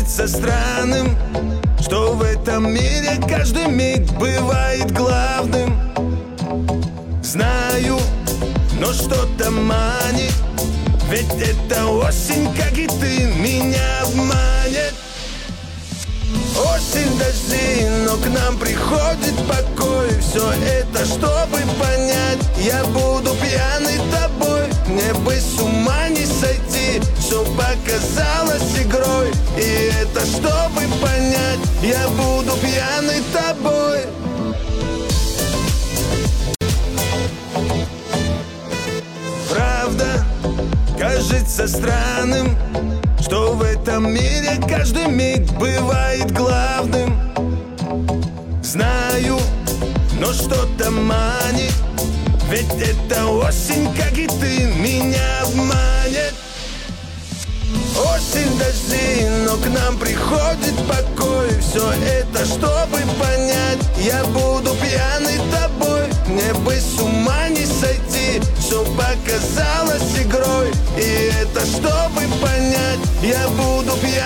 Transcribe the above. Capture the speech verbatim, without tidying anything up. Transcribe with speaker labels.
Speaker 1: кажется странным, что в этом мире каждый миг бывает главным. Знаю, но что-то манит, ведь это осень, как и ты, меня обманет. Осень, дожди, но к нам приходит покой. Все это, чтобы понять, я буду пьяный тобой. Мне бы с ума не сойти, все показалось игрой. И это, чтобы понять, я буду пьяный тобой. Правда, кажется странным, что в этом мире каждый миг бывает главным. Знаю, но что-то манит, ведь это осень, как и ты, меня обманет. Осень, дожди, но к нам приходит покой. Все это, чтобы понять, я буду пьяный тобой. Мне бы с ума не сойти, все показалось игрой. И это, чтобы понять, я буду пьяный.